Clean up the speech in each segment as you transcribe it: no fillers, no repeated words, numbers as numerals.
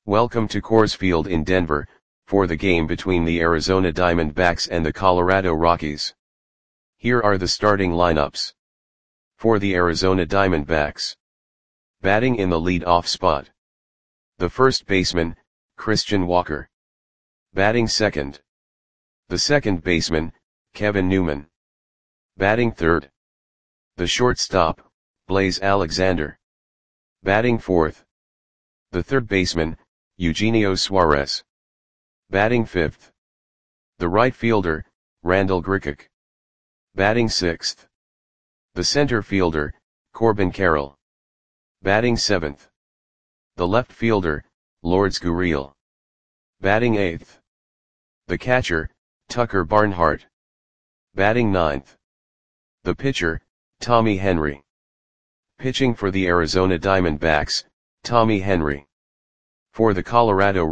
Welcome to Coors Field in Denver, for the game between the Arizona Diamondbacks and the Colorado Rockies. Here are the starting lineups. For the Arizona Diamondbacks. Batting in the lead-off spot. The first baseman, Christian Walker. Batting second. The second baseman, Kevin Newman. Batting third. The shortstop, Blaise Alexander. Batting fourth. The third baseman, Eugenio Suarez. Batting fifth. The right fielder, Randal Grichuk. Batting sixth. The center fielder, Corbin Carroll. Batting seventh. The left fielder, Lourdes Gurriel. Batting eighth. The catcher, Tucker Barnhart. Batting ninth. The pitcher, Tommy Henry. Pitching for the Arizona Diamondbacks, Tommy Henry. For the Colorado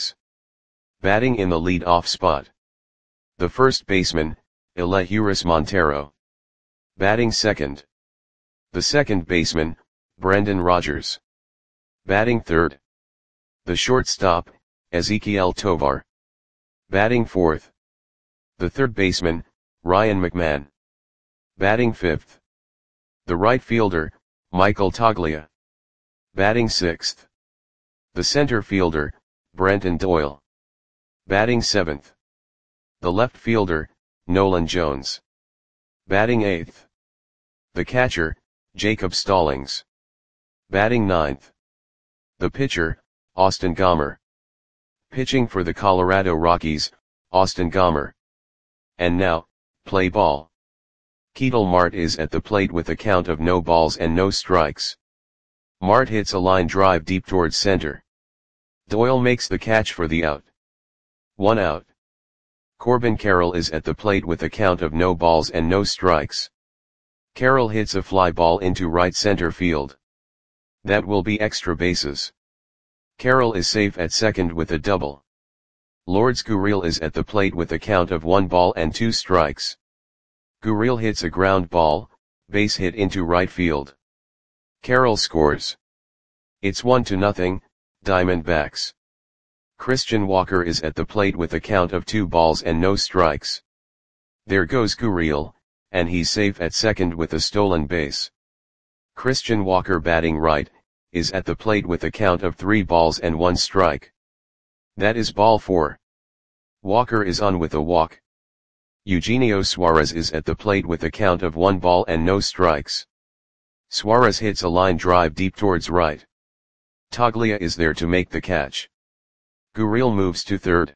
Rockies. Batting in the lead-off spot. The first baseman, Elehuris Montero. Batting second. The second baseman, Brendan Rodgers. Batting third. The shortstop, Ezequiel Tovar. Batting fourth. The third baseman, Ryan McMahon. Batting fifth. The right fielder, Michael Toglia. Batting sixth. The center fielder, Brenton Doyle. Batting seventh. The left fielder, Nolan Jones. Batting eighth. The catcher, Jacob Stallings. Batting ninth. The pitcher, Austin Gomber. Pitching for the Colorado Rockies, Austin Gomber. And now, play ball. Ketel Marte is at the plate with a count of no balls and no strikes. Marte hits a line drive deep towards center. Doyle makes the catch for the out. 1 out. Corbin Carroll is at the plate with a count of no balls and no strikes. Carroll hits a fly ball into right center field. That will be extra bases. Carroll is safe at second with a double. Lourdes Gurriel is at the plate with a count of 1 ball and 2 strikes. Gurriel hits a ground ball, base hit into right field. Carroll scores. It's 1-0, Diamondbacks. Christian Walker is at the plate with a count of 2 balls and no strikes. There goes Gurriel, and he's safe at second with a stolen base. Christian Walker, batting right, is at the plate with a count of 3 balls and 1 strike. That is ball 4. Walker is on with a walk. Eugenio Suarez is at the plate with a count of 1 ball and no strikes. Suarez hits a line drive deep towards right. Toglia is there to make the catch. Gurriel moves to third.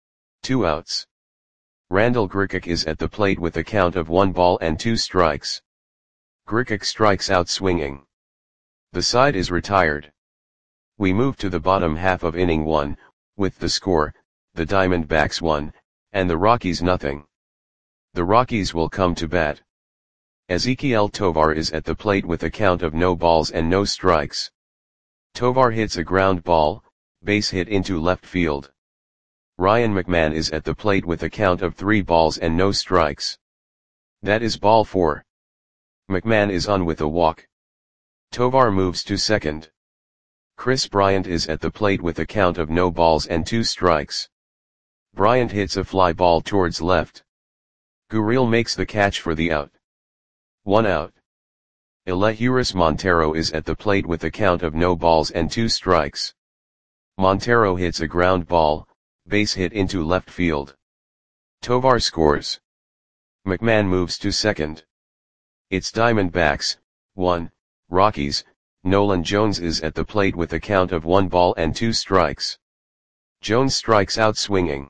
2 outs. Randal Grichuk is at the plate with a count of 1 ball and 2 strikes. Grichuk strikes out swinging. The side is retired. We move to the bottom half of inning 1, with the score, the Diamondbacks 1, and the Rockies 0. The Rockies will come to bat. Ezequiel Tovar is at the plate with a count of no balls and no strikes. Tovar hits a ground ball, base hit into left field. Ryan McMahon is at the plate with a count of 3 balls and no strikes. That is ball 4. McMahon is on with a walk. Tovar moves to second. Kris Bryant is at the plate with a count of no balls and 2 strikes. Bryant hits a fly ball towards left. Gurriel makes the catch for the out. 1 out. Elehuris Montero is at the plate with a count of no balls and 2 strikes. Montero hits a ground ball, base hit into left field. Tovar scores. McMahon moves to second. It's Diamondbacks 1, Rockies. Nolan Jones is at the plate with a count of 1 ball and 2 strikes. Jones strikes out swinging.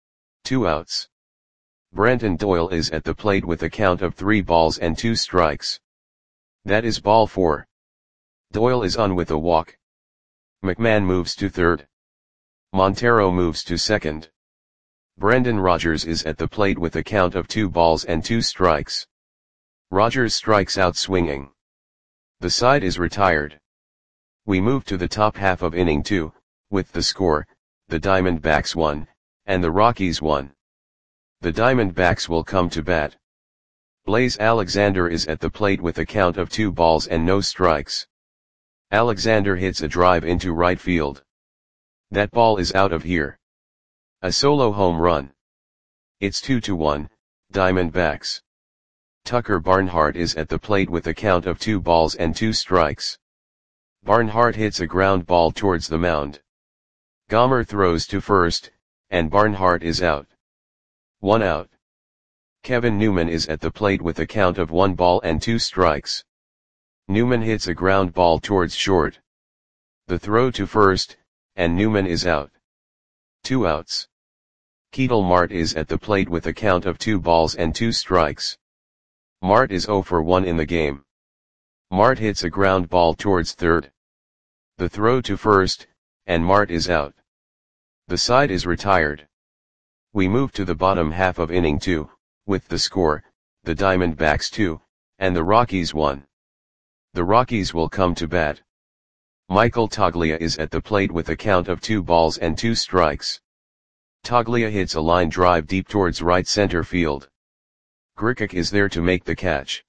2 outs. Brenton Doyle is at the plate with a count of 3 balls and 2 strikes. That is ball 4. Doyle is on with a walk. McMahon moves to third. Montero moves to second. Brendan Rodgers is at the plate with a count of 2 balls and 2 strikes. Rodgers strikes out swinging. The side is retired. We move to the top half of inning 2, with the score, the Diamondbacks 1, and the Rockies 1. The Diamondbacks will come to bat. Blaise Alexander is at the plate with a count of 2 balls and no strikes. Alexander hits a drive into right field. That ball is out of here. A solo home run. It's 2-1, Diamondbacks. Tucker Barnhart is at the plate with a count of 2 balls and 2 strikes. Barnhart hits a ground ball towards the mound. Gomer throws to first, and Barnhart is out. 1 out. Kevin Newman is at the plate with a count of 1 ball and 2 strikes. Newman hits a ground ball towards short. The throw to first, and Newman is out. 2 outs. Ketel Marte is at the plate with a count of 2 balls and 2 strikes. Marte is 0 for 1 in the game. Marte hits a ground ball towards third. The throw to first, and Marte is out. The side is retired. We move to the bottom half of inning 2, with the score, the Diamondbacks 2, and the Rockies 1. The Rockies will come to bat. Michael Toglia is at the plate with a count of 2 balls and 2 strikes. Toglia hits a line drive deep towards right center field. Grichuk is there to make the catch.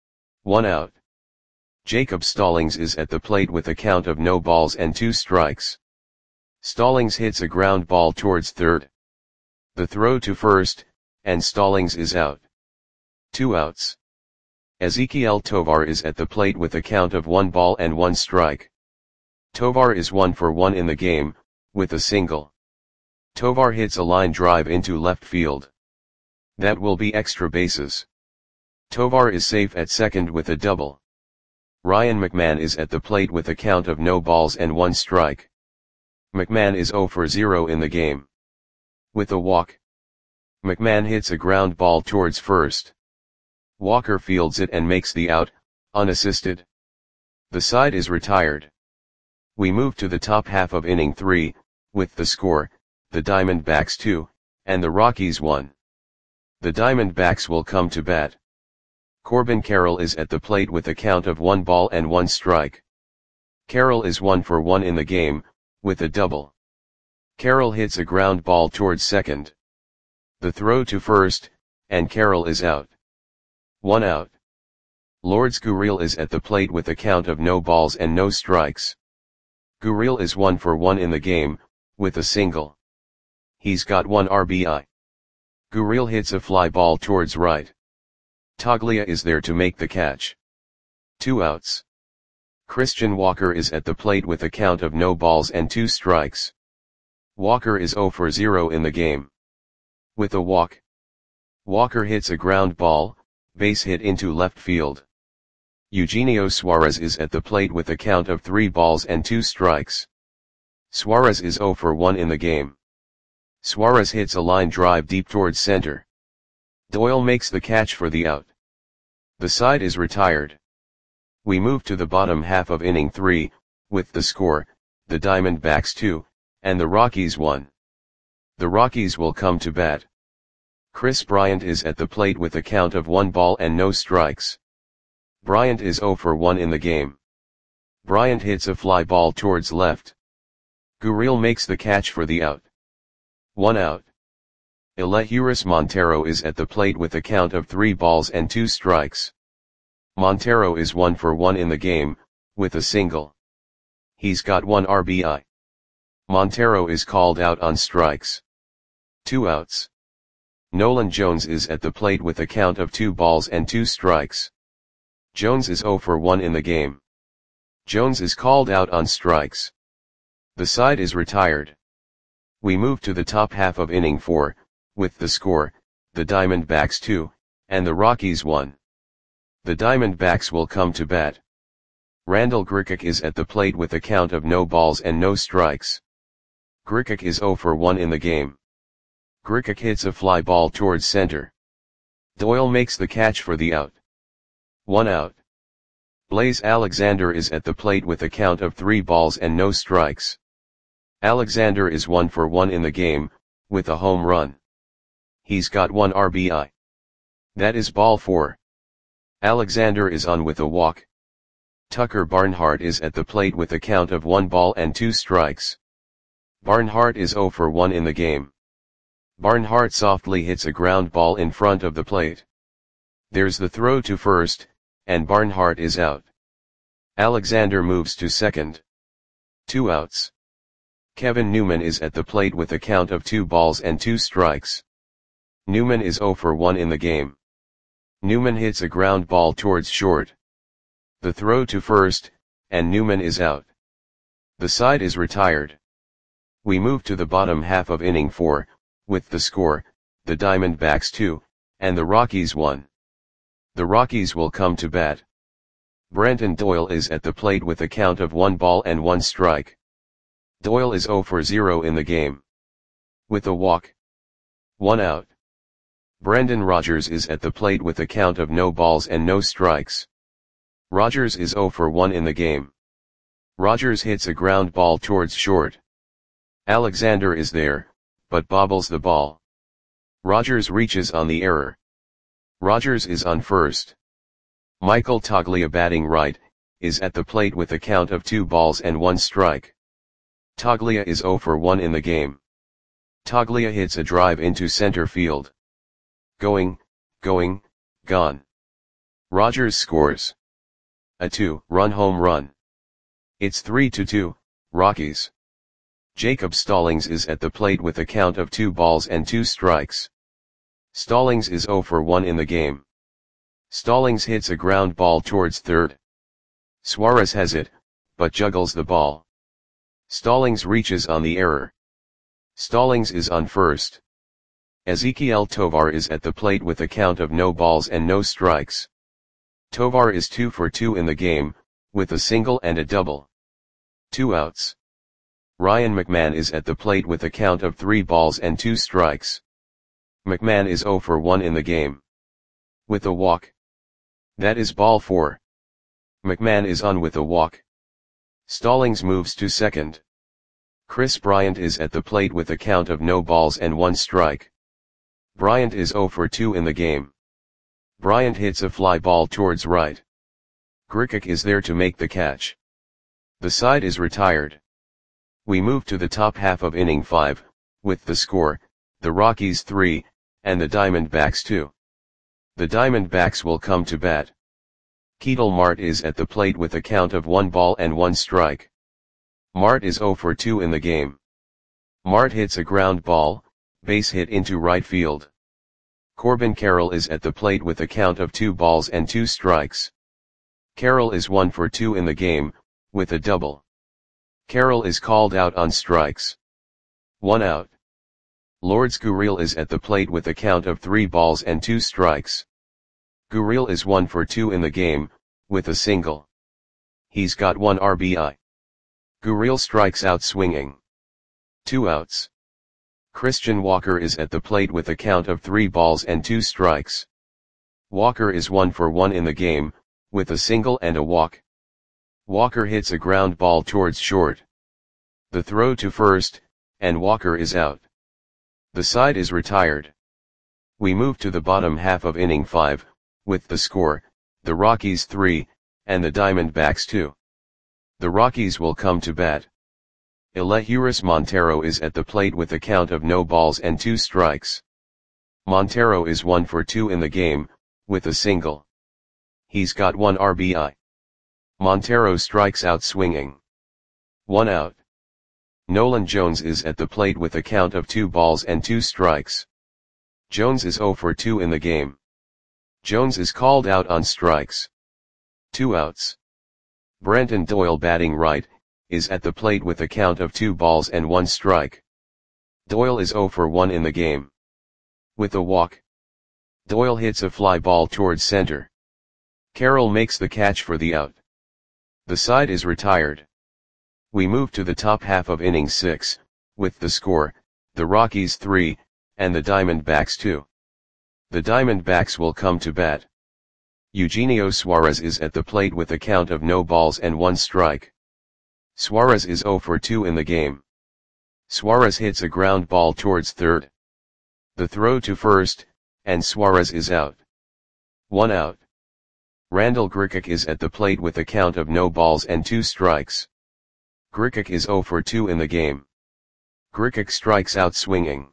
1 out. Jacob Stallings is at the plate with a count of no balls and 2 strikes. Stallings hits a ground ball towards third. The throw to first, and Stallings is out. 2 outs. Ezequiel Tovar is at the plate with a count of 1 ball and 1 strike. Tovar is 1 for 1 in the game, with a single. Tovar hits a line drive into left field. That will be extra bases. Tovar is safe at second with a double. Ryan McMahon is at the plate with a count of no balls and 1 strike. McMahon is 0 for 0 in the game. With a walk. McMahon hits a ground ball towards first. Walker fields it and makes the out, unassisted. The side is retired. We move to the top half of inning 3, with the score, the Diamondbacks 2, and the Rockies 1. The Diamondbacks will come to bat. Corbin Carroll is at the plate with a count of 1 ball and 1 strike. Carroll is 1 for 1 in the game, with a double. Carroll hits a ground ball towards second. The throw to first, and Carroll is out. 1 out. Lourdes Gurriel is at the plate with a count of no balls and no strikes. Gurriel is 1 for 1 in the game, with a single. He's got 1 RBI. Gurriel hits a fly ball towards right. Toglia is there to make the catch. 2 outs. Christian Walker is at the plate with a count of no balls and 2 strikes. Walker is 0 for 0 in the game. With a walk. Walker hits a ground ball, base hit into left field. Eugenio Suarez is at the plate with a count of 3 balls and 2 strikes. Suarez is 0 for 1 in the game. Suarez hits a line drive deep towards center. Doyle makes the catch for the out. The side is retired. We move to the bottom half of inning 3, with the score, the Diamondbacks 2, and the Rockies 1. The Rockies will come to bat. Chris Bryant is at the plate with a count of 1 ball and no strikes. Bryant is 0 for 1 in the game. Bryant hits a fly ball towards left. Gurriel makes the catch for the out. 1 out. Elehuris Montero is at the plate with a count of 3 balls and 2 strikes. Montero is 1 for 1 in the game, with a single. He's got 1 RBI. Montero is called out on strikes. 2 outs. Nolan Jones is at the plate with a count of 2 balls and 2 strikes. Jones is 0 for 1 in the game. Jones is called out on strikes. The side is retired. We move to the top half of inning 4, with the score, the Diamondbacks 2, and the Rockies 1. The Diamondbacks will come to bat. Randall Grichuk is at the plate with a count of no balls and no strikes. Grichuk is 0 for 1 in the game. Grichuk hits a fly ball towards center. Doyle makes the catch for the out. 1 out. Blaze Alexander is at the plate with a count of 3 balls and no strikes. Alexander is 1 for 1 in the game, with a home run. He's got 1 RBI. That is ball 4. Alexander is on with a walk. Tucker Barnhart is at the plate with a count of 1 ball and 2 strikes. Barnhart is 0 for 1 in the game. Barnhart softly hits a ground ball in front of the plate. There's the throw to first, and Barnhart is out. Alexander moves to second. 2 outs. Kevin Newman is at the plate with a count of 2 balls and 2 strikes. Newman is 0 for 1 in the game. Newman hits a ground ball towards short. The throw to first, and Newman is out. The side is retired. We move to the bottom half of inning 4, with the score, the Diamondbacks 2, and the Rockies 1. The Rockies will come to bat. Brenton Doyle is at the plate with a count of 1 ball and 1 strike. Doyle is 0 for 0 in the game. With a walk. 1 out. Brendan Rodgers is at the plate with a count of no balls and no strikes. Rodgers is 0 for 1 in the game. Rodgers hits a ground ball towards short. Alexander is there, but bobbles the ball. Rodgers reaches on the error. Rodgers is on first. Michael Toglia, batting right, is at the plate with a count of 2 balls and 1 strike. Toglia is 0 for 1 in the game. Toglia hits a drive into center field. Going, gone. Rodgers scores a 2-run home run. It's 3-2, Rockies. Jacob Stallings is at the plate with a count of 2 balls and 2 strikes. Stallings is 0 for 1 in the game. Stallings hits a ground ball towards third. Suarez has it, but juggles the ball. Stallings reaches on the error. Stallings is on first. Ezequiel Tovar is at the plate with a count of no balls and no strikes. Tovar is 2 for 2 in the game, with a single and a double. 2 outs. Ryan McMahon is at the plate with a count of 3 balls and 2 strikes. McMahon is 0 for 1 in the game. With a walk. That is ball 4. McMahon is on with a walk. Stallings moves to second. Chris Bryant is at the plate with a count of no balls and 1 strike. Bryant is 0 for 2 in the game. Bryant hits a fly ball towards right. Grichuk is there to make the catch. The side is retired. We move to the top half of inning 5, with the score, the Rockies 3, and the Diamondbacks 2. The Diamondbacks will come to bat. Ketel Marte is at the plate with a count of 1 ball and 1 strike. Marte is 0 for 2 in the game. Marte hits a ground ball, base hit into right field. Corbin Carroll is at the plate with a count of 2 balls and 2 strikes. Carroll is 1 for 2 in the game, with a double. Carroll is called out on strikes. 1 out. Lourdes Gurriel is at the plate with a count of 3 balls and 2 strikes. Gurriel is 1 for 2 in the game, with a single. He's got 1 RBI. Gurriel strikes out swinging. 2 outs. Christian Walker is at the plate with a count of 3 balls and 2 strikes. Walker is 1 for 1 in the game, with a single and a walk. Walker hits a ground ball towards short. The throw to first, and Walker is out. The side is retired. We move to the bottom half of inning 5, with the score, the Rockies 3, and the Diamondbacks 2. The Rockies will come to bat. Elehuris Montero is at the plate with a count of no balls and 2 strikes. Montero is 1 for 2 in the game, with a single. He's got 1 RBI. Montero strikes out swinging. 1 out. Nolan Jones is at the plate with a count of 2 balls and 2 strikes. Jones is 0 for 2 in the game. Jones is called out on strikes. 2 outs. Brenton Doyle, batting right, is at the plate with a count of 2 balls and 1 strike. Doyle is 0 for 1 in the game. With a walk. Doyle hits a fly ball towards center. Carroll makes the catch for the out. The side is retired. We move to the top half of inning 6, with the score, the Rockies 3, and the Diamondbacks 2. The Diamondbacks will come to bat. Eugenio Suarez is at the plate with a count of no balls and 1 strike. Suarez is 0 for 2 in the game. Suarez hits a ground ball towards third. The throw to first, and Suarez is out. 1 out. Randall Grichuk is at the plate with a count of no balls and 2 strikes. Grichuk is 0 for 2 in the game. Grichuk strikes out swinging.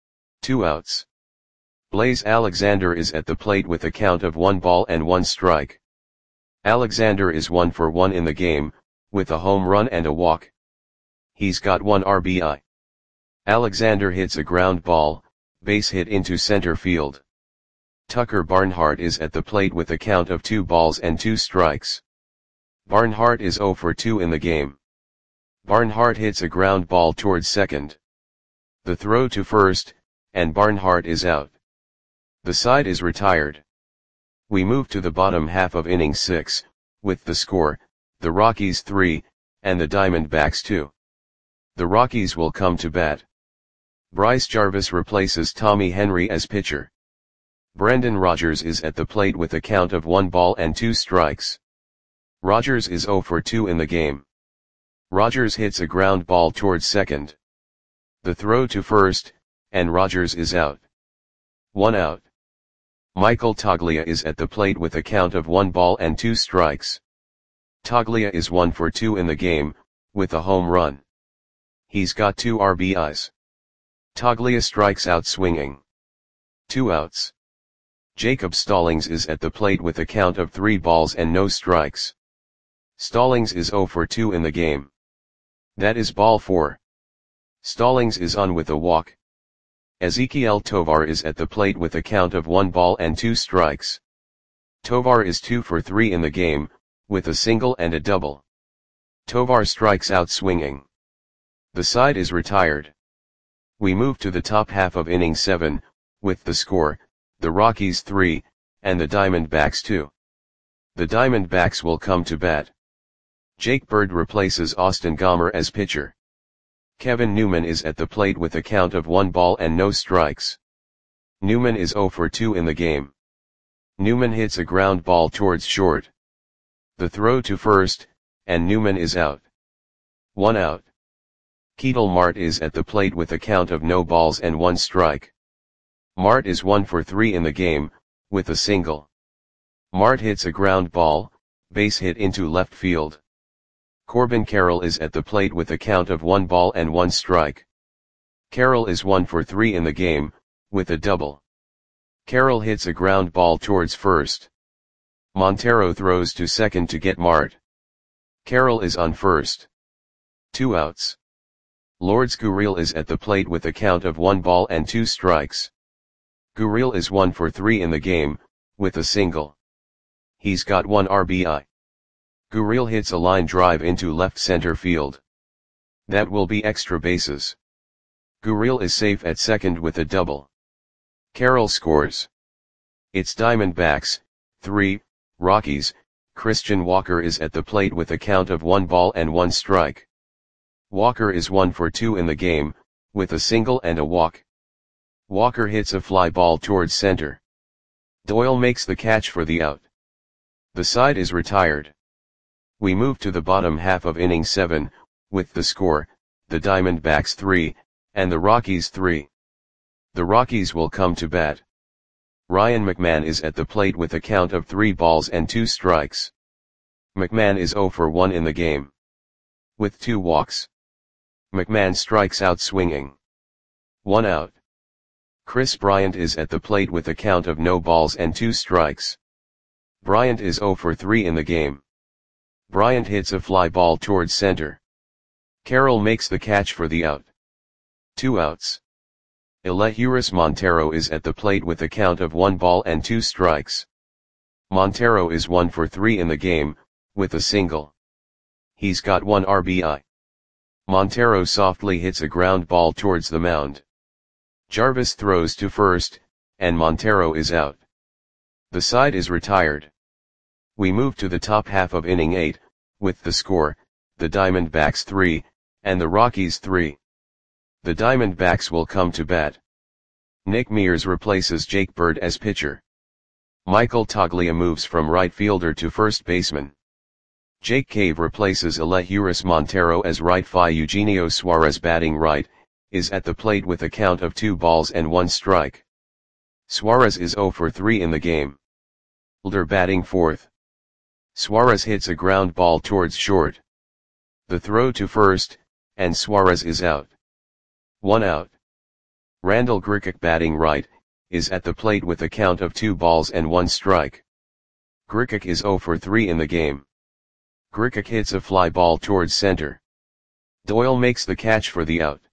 2 outs. Blaze Alexander is at the plate with a count of 1 ball and 1 strike. Alexander is 1 for 1 in the game, with a home run and a walk. He's got 1 RBI. Alexander hits a ground ball, base hit into center field. Tucker Barnhart is at the plate with a count of 2 balls and 2 strikes. Barnhart is 0 for 2 in the game. Barnhart hits a ground ball towards second. The throw to first, and Barnhart is out. The side is retired. We move to the bottom half of inning 6, with the score, the Rockies 3, and the Diamondbacks 2. The Rockies will come to bat. Bryce Jarvis replaces Tommy Henry as pitcher. Brendan Rodgers is at the plate with a count of 1 ball and 2 strikes. Rodgers is 0 for 2 in the game. Rodgers hits a ground ball towards second. The throw to first, and Rodgers is out. 1 out. Michael Toglia is at the plate with a count of 1 ball and 2 strikes. Toglia is 1 for 2 in the game, with a home run. He's got 2 RBIs. Toglia strikes out swinging. 2 outs. Jacob Stallings is at the plate with a count of 3 balls and no strikes. Stallings is 0 for 2 in the game. That is ball 4. Stallings is on with a walk. Ezequiel Tovar is at the plate with a count of 1 ball and 2 strikes. Tovar is 2 for 3 in the game, with a single and a double. Tovar strikes out swinging. The side is retired. We move to the top half of inning 7, with the score, the Rockies 3, and the Diamondbacks 2. The Diamondbacks will come to bat. Jake Bird replaces Austin Gomber as pitcher. Kevin Newman is at the plate with a count of 1 ball and no strikes. Newman is 0 for 2 in the game. Newman hits a ground ball towards short. The throw to first, and Newman is out. 1 out. Ketel Marte is at the plate with a count of no balls and 1 strike. Marte is 1 for 3 in the game, with a single. Marte hits a ground ball, base hit into left field. Corbin Carroll is at the plate with a count of 1 ball and 1 strike. Carroll is 1 for 3 in the game, with a double. Carroll hits a ground ball towards first. Montero throws to second to get Marte. Carroll is on first. 2 outs. Lourdes Gurriel is at the plate with a count of 1 ball and 2 strikes. Gurriel is 1 for 3 in the game, with a single. He's got 1 RBI. Gurriel hits a line drive into left center field. That will be extra bases. Gurriel is safe at second with a double. Carroll scores. It's Diamondbacks 3, Rockies. Christian Walker is at the plate with a count of 1 ball and 1 strike. Walker is 1 for 2 in the game, with a single and a walk. Walker hits a fly ball towards center. Doyle makes the catch for the out. The side is retired. We move to the bottom half of inning 7, with the score, the Diamondbacks 3, and the Rockies 3. The Rockies will come to bat. Ryan McMahon is at the plate with a count of 3 balls and 2 strikes. McMahon is 0 for 1 in the game. With 2 walks. McMahon strikes out swinging. 1 out. Chris Bryant is at the plate with a count of no balls and 2 strikes. Bryant is 0 for 3 in the game. Bryant hits a fly ball towards center. Carroll makes the catch for the out. 2 outs. Elehuris Montero is at the plate with a count of 1 ball and 2 strikes. Montero is 1 for 3 in the game, with a single. He's got 1 RBI. Montero softly hits a ground ball towards the mound. Jarvis throws to first, and Montero is out. The side is retired. We move to the top half of inning 8, with the score, the Diamondbacks 3, and the Rockies 3. The Diamondbacks will come to bat. Nick Mears replaces Jake Bird as pitcher. Michael Toglia moves from right fielder to first baseman. Jake Cave replaces Elehuris Montero as right fielder. Eugenio Suarez, batting right, is at the plate with a count of 2 balls and 1 strike. Suarez is 0 for 3 in the game. Elder batting fourth. Suarez hits a ground ball towards short. The throw to first, and Suarez is out. 1 out. Randall Grichuk, batting right, is at the plate with a count of 2 balls and 1 strike. Grichuk is 0 for 3 in the game. Grichuk hits a fly ball towards center. Doyle makes the catch for the out.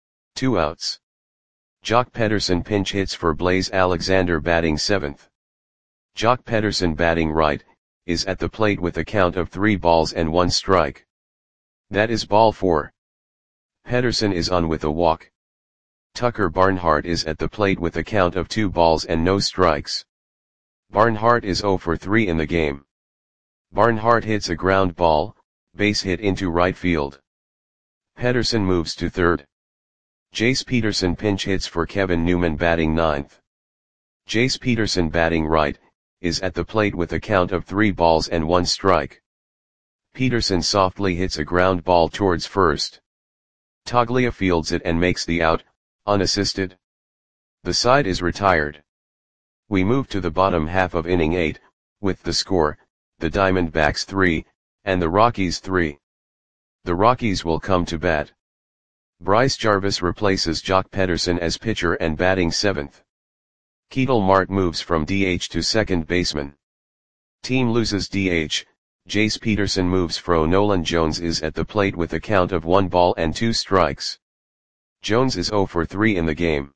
2 outs. Jock Pederson pinch hits for Blaze Alexander batting 7th. Jock Pederson batting right, is at the plate with a count of 3 balls and 1 strike. That is ball 4. Pederson is on with a walk. Tucker Barnhart is at the plate with a count of 2 balls and no strikes. Barnhart is 0 for 3 in the game. Barnhart hits a ground ball, base hit into right field. Pederson moves to third. Jace Peterson pinch hits for Kevin Newman batting 9th. Jace Peterson batting right, is at the plate with a count of 3 balls and 1 strike. Peterson softly hits a ground ball towards first. Toglia fields it and makes the out, unassisted. The side is retired. We move to the bottom half of inning 8, with the score, the Diamondbacks 3, and the Rockies 3. The Rockies will come to bat. Bryce Jarvis replaces Jock Pederson as pitcher and batting 7th. Ketel Marte moves from DH to second baseman. Team loses DH, Jace Peterson moves fro. Nolan Jones is at the plate with a count of 1 ball and 2 strikes. Jones is 0 for 3 in the game.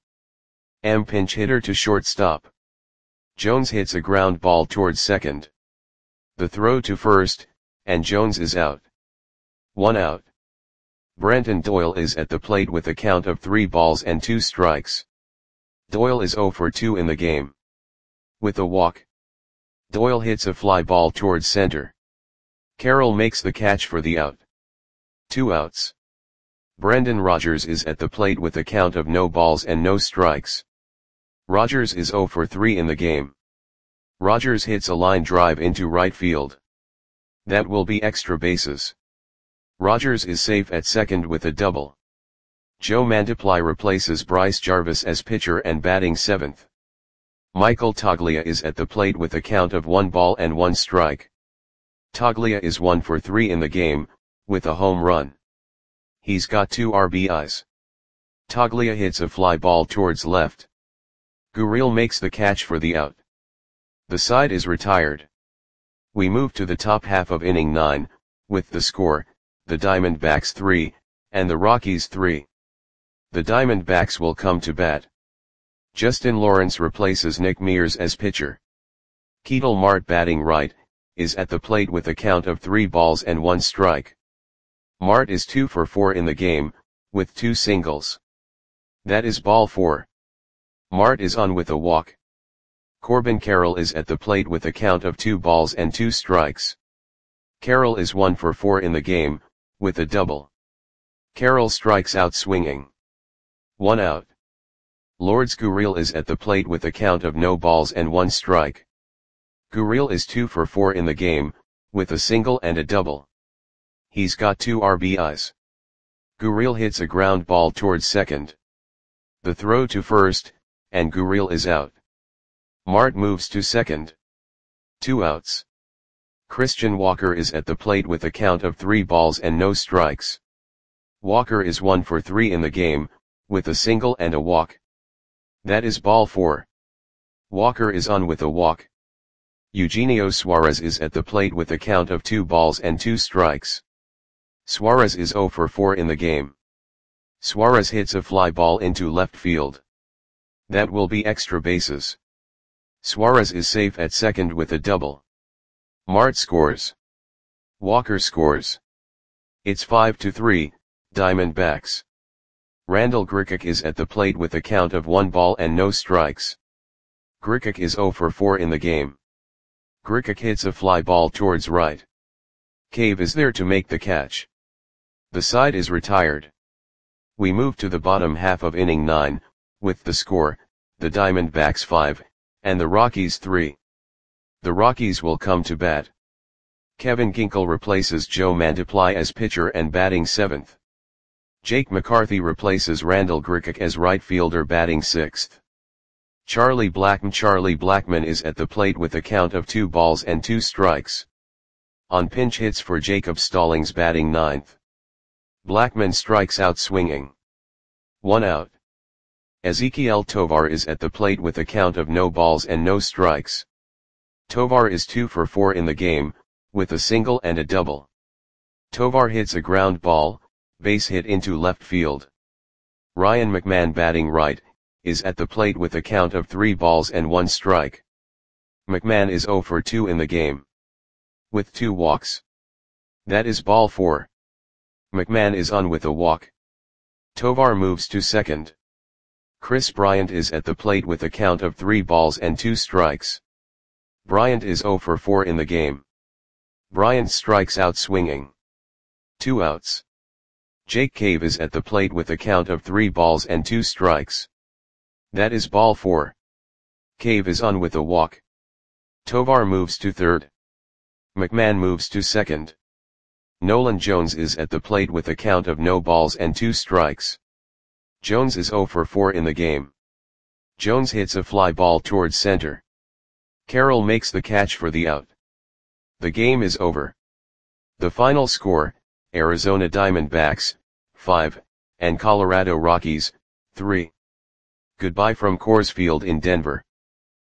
Pinch hitter to shortstop. Jones hits a ground ball towards second. The throw to first, and Jones is out. 1 out. Brenton Doyle is at the plate with a count of 3 balls and 2 strikes. Doyle is 0 for 2 in the game. With a walk, Doyle hits a fly ball towards center. Carroll makes the catch for the out. 2 outs. Brendan Rodgers is at the plate with a count of no balls and no strikes. Rodgers is 0 for 3 in the game. Rodgers hits a line drive into right field. That will be extra bases. Rodgers is safe at second with a double. Joe Mantiply replaces Bryce Jarvis as pitcher and batting 7th. Michael Toglia is at the plate with a count of 1 ball and 1 strike. Toglia is 1 for 3 in the game, with a home run. He's got 2 RBIs. Toglia hits a fly ball towards left. Gurriel makes the catch for the out. The side is retired. We move to the top half of inning 9, with the score, the Diamondbacks 3, and the Rockies 3. The Diamondbacks will come to bat. Justin Lawrence replaces Nick Mears as pitcher. Ketel Marte batting right, is at the plate with a count of 3 balls and 1 strike. Marte is 2 for 4 in the game, with 2 singles. That is ball 4. Marte is on with a walk. Corbin Carroll is at the plate with a count of 2 balls and 2 strikes. Carroll is 1 for 4 in the game, with a double. Carroll strikes out swinging. 1 out. Lourdes Gurriel is at the plate with a count of no balls and 1 strike. Gurriel is 2 for 4 in the game, with a single and a double. He's got 2 RBIs. Gurriel hits a ground ball towards second. The throw to first, and Gurriel is out. Marte moves to second. 2 outs. Christian Walker is at the plate with a count of 3 balls and no strikes. Walker is 1 for 3 in the game, with a single and a walk. That is ball 4. Walker is on with a walk. Eugenio Suarez is at the plate with a count of 2 balls and 2 strikes. Suarez is 0 for 4 in the game. Suarez hits a fly ball into left field. That will be extra bases. Suarez is safe at second with a double. Marte scores. Walker scores. It's 5-3, Diamondbacks. Randall Grichuk is at the plate with a count of 1 ball and no strikes. Grichuk is 0 for 4 in the game. Grichuk hits a fly ball towards right. Cave is there to make the catch. The side is retired. We move to the bottom half of inning 9, with the score, the Diamondbacks 5, and the Rockies 3. The Rockies will come to bat. Kevin Ginkel replaces Joe Mantiply as pitcher and batting 7th. Jake McCarthy replaces Randall Grichuk as right fielder batting 6th. Charlie Blackmon is at the plate with a count of 2 balls and 2 strikes. On pinch hits for Jacob Stallings batting 9th. Blackmon strikes out swinging. 1 out. Ezequiel Tovar is at the plate with a count of no balls and no strikes. Tovar is 2 for 4 in the game, with a single and a double. Tovar hits a ground ball, Base hit into left field. Ryan McMahon batting right, is at the plate with a count of 3 balls and 1 strike. McMahon is 0 for 2 in the game, with 2 walks. That is ball 4. McMahon is on with a walk. Tovar moves to second. Chris Bryant is at the plate with a count of 3 balls and 2 strikes. Bryant is 0 for 4 in the game. Bryant strikes out swinging. 2 outs. Jake Cave is at the plate with a count of 3 balls and 2 strikes. That is ball 4. Cave is on with a walk. Tovar moves to third. McMahon moves to second. Nolan Jones is at the plate with a count of no balls and 2 strikes. Jones is 0 for 4 in the game. Jones hits a fly ball towards center. Carroll makes the catch for the out. The game is over. The final score, Arizona Diamondbacks, 5, and Colorado Rockies, 3. Goodbye from Coors Field in Denver.